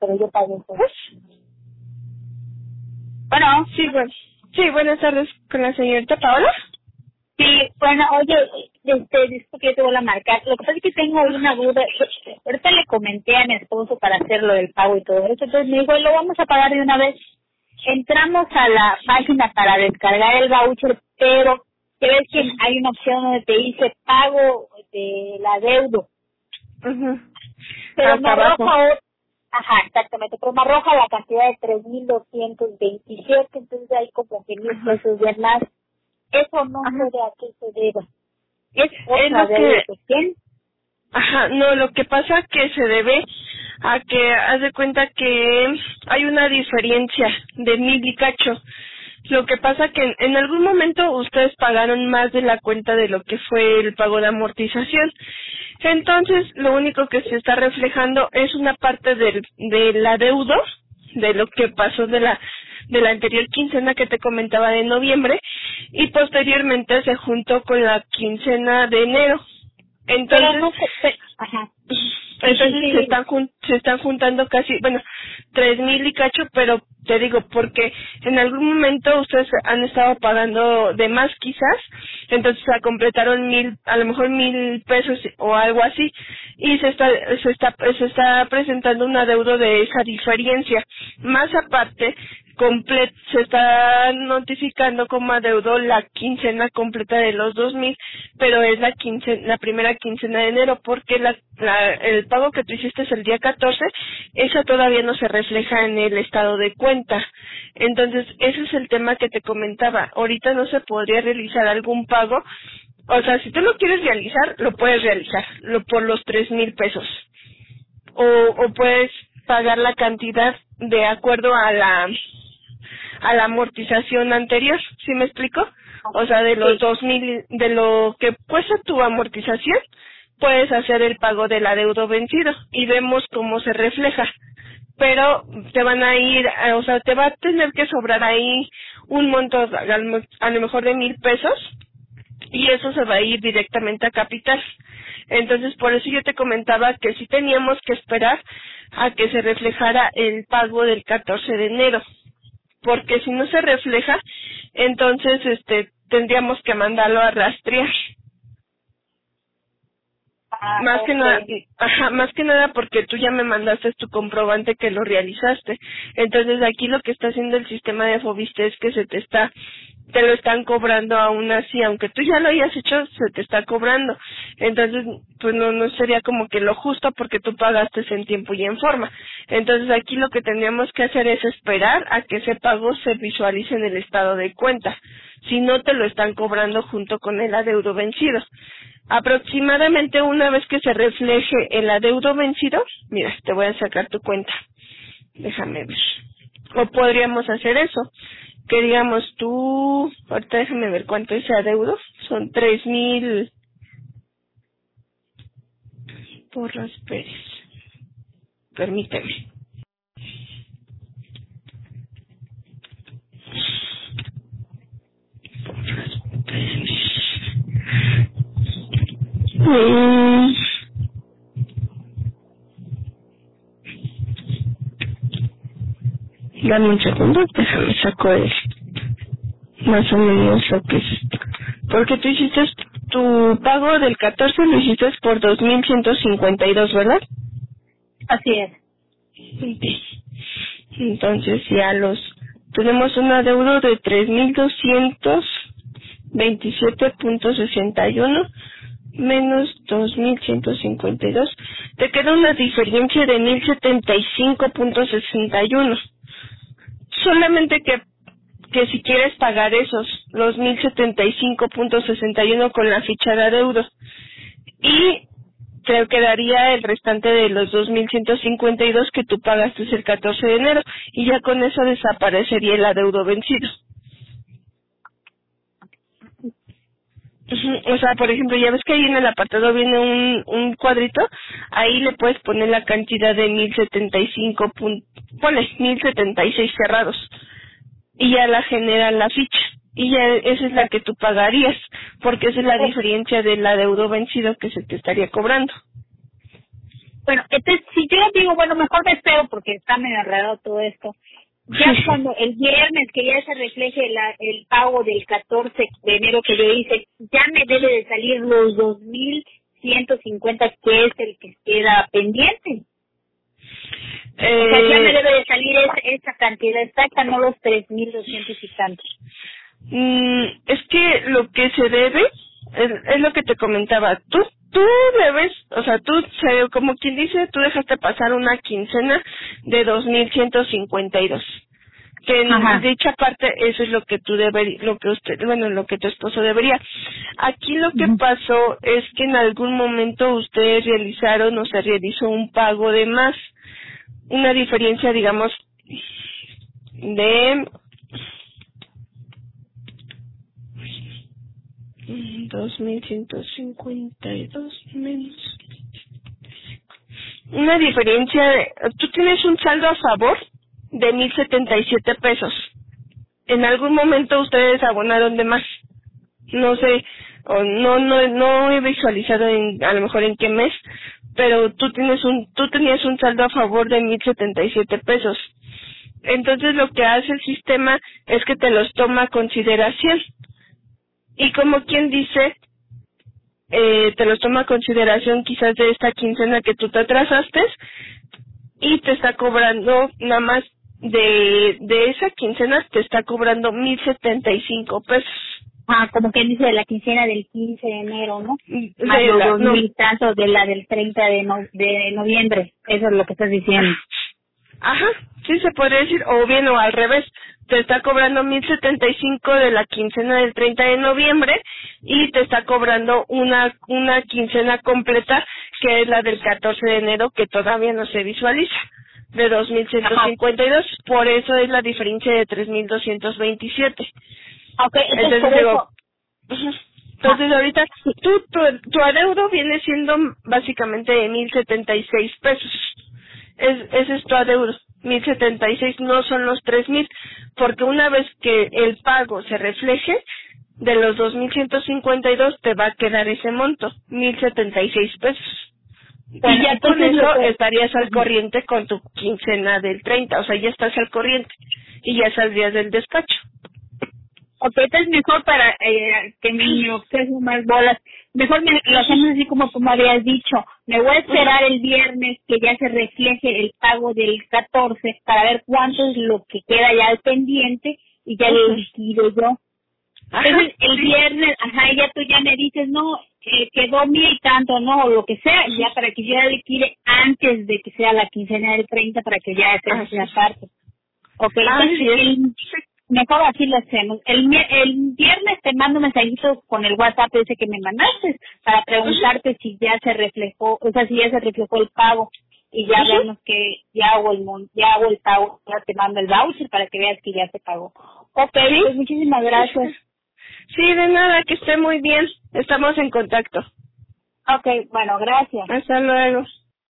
pero yo pagué eso. Bueno, Sí, buenas tardes con la señorita Paola. sí, bueno, oye, disculpe que yo te voy a marcar. Lo que pasa es que tengo una duda. Ahorita le comenté a mi esposo para hacer lo del pago y todo eso. Entonces me dijo, lo vamos a pagar de una vez. Entramos a la página para descargar el voucher, pero ves que hay una opción donde te dice pago de la deuda. Pero me arroja, exactamente, pero me arroja la cantidad de 3,227, entonces hay como que 1,000 pesos de más. Eso no sé de a qué se deba. Es otra deuda que tiene. No, lo que pasa que se debe a que haz de cuenta que hay una diferencia de 1,000 y cacho. Lo que pasa que en algún momento ustedes pagaron más de la cuenta de lo que fue el pago de amortización. Entonces, lo único que se está reflejando es una parte del adeudo, de lo que pasó de la anterior quincena que te comentaba de noviembre, y posteriormente se juntó con la quincena de enero. Entonces, pero no entonces se están juntando casi, 3,000 y cacho, pero te digo, porque en algún momento ustedes han estado pagando de más quizás, entonces se completaron 1,000, a lo mejor 1,000 pesos o algo así, y se está presentando un adeudo de esa diferencia. Más aparte, se está notificando como adeudo la quincena completa de los 2,000, pero es la primera quincena de enero, porque el pago que tú hiciste es el día 14, eso todavía no se refleja en el estado de cuenta. Entonces, ese es el tema que te comentaba. Ahorita no se podría realizar algún pago. O sea, si tú lo quieres realizar, lo puedes realizar, por los 3,000 pesos. O puedes pagar la cantidad de acuerdo a la amortización anterior, ¿sí me explico? O sea, de los 2,000, de lo que cuesta tu amortización, puedes hacer el pago del adeudo vencido y vemos cómo se refleja. Pero te van a ir, o sea, te va a tener que sobrar ahí un monto, a lo mejor de 1,000 pesos, y eso se va a ir directamente a capital. Entonces, por eso yo te comentaba que sí teníamos que esperar a que se reflejara el pago del 14 de enero. Porque si no se refleja, entonces tendríamos que mandarlo a rastrear. Más que nada porque tú ya me mandaste tu comprobante que lo realizaste. Entonces aquí lo que está haciendo el sistema de Foviste es que te lo están cobrando aún así, aunque tú ya lo hayas hecho, se te está cobrando. Entonces, pues no sería como que lo justo porque tú pagaste en tiempo y en forma. Entonces aquí lo que tendríamos que hacer es esperar a que ese pago se visualice en el estado de cuenta. Si no, te lo están cobrando junto con el adeudo vencido. Aproximadamente una vez que se refleje el adeudo vencido, mira, te voy a sacar tu cuenta. Déjame ver. O podríamos hacer eso. Que digamos tú, ahorita déjame ver cuánto es ese adeudo. Son 3,000. Porras Pérez. Permíteme. Porras Pérez. Dame un segundo, déjame saco más o menos lo que es. Porque tú hiciste tu pago del 14, lo hiciste por 2,152, ¿verdad? Así es. Entonces ya tenemos un adeudo de 3,227.61 menos 2,152. Te queda una diferencia de 1,075.61. Solamente que si quieres pagar los 1,075.61 con la ficha de adeudo, y te quedaría el restante de los 2,152 que tú pagaste el 14 de enero, y ya con eso desaparecería el adeudo vencido. O sea, por ejemplo, ya ves que ahí en el apartado viene un cuadrito, ahí le puedes poner la cantidad de 1,075, pones 1,076 cerrados, y ya la genera la ficha, y ya esa es la que tú pagarías, porque esa es la diferencia del adeudo vencido que se te estaría cobrando. Bueno, entonces, si yo digo, bueno, mejor me espero porque está medio enredado todo esto. Ya cuando el viernes que ya se refleje el pago del 14 de enero que yo hice, ya me debe de salir los 2,150 que es el que queda pendiente. O sea, ya me debe de salir esa cantidad exacta, no los 3,200 y tantos. Es que lo que se debe es lo que te comentaba. Tú debes, o sea, como quien dice, tú dejaste pasar una quincena de 2,152. Que en dicha parte eso es lo que tú deberías, lo que tu esposo debería. Aquí lo que pasó es que en algún momento ustedes realizaron o se realizó un pago de más, una diferencia, digamos, de 2,152 menos. Una diferencia tú tienes un saldo a favor de 1,077 pesos. En algún momento ustedes abonaron de más. No sé, o no he visualizado a lo mejor en qué mes, pero tú tenías un saldo a favor de 1,077 pesos. Entonces lo que hace el sistema es que te los toma a consideración. Y como quien dice, te los toma a consideración quizás de esta quincena que tú te atrasaste y te está cobrando nada más de esa quincena te está cobrando 1,075 pesos. Como quien dice de la quincena del 15 de enero, ¿no? Más los 2,000 tantos de la del 30 de noviembre. Eso es lo que estás diciendo. Ajá, sí se podría decir, o bien o al revés. Te está cobrando 1,075 de la quincena del 30 de noviembre y te está cobrando una quincena completa que es la del 14 de enero que todavía no se visualiza, de 2,152. Por eso es la diferencia de 3,227. Okay, entonces digo, entonces ahorita tu adeudo viene siendo básicamente de 1,076 pesos. Ese es tu adeudo. 1,076 no son los 3,000, porque una vez que el pago se refleje, de los 2,152 te va a quedar ese monto, 1,076 pesos. Bueno, y ya con eso estarías al corriente con tu quincena del 30, o sea, ya estás al corriente y ya saldrías del despacho. Ok, entonces mejor para que me obseso más bolas, mejor lo hacemos así como tú me habías dicho. Me voy a esperar el viernes que ya se refleje el pago del 14 para ver cuánto es lo que queda ya al pendiente y ya lo liquido yo. Entonces el viernes, ya tú ya me dices, no, quedó 1,000 y tanto, no, o lo que sea, ya para que yo ya liquide antes de que sea la quincena del 30 para que ya esté en la parte. Ok, entonces mejor así lo hacemos. El viernes te mando un mensajito con el WhatsApp ese que me mandaste para preguntarte si ya se reflejó, o sea, si ya se reflejó el pago y ya veamos que ya hago el pago, ya te mando el voucher para que veas que ya se pagó. Ok, pues muchísimas gracias. Sí, de nada, que esté muy bien. Estamos en contacto. Ok, bueno, gracias. Hasta luego.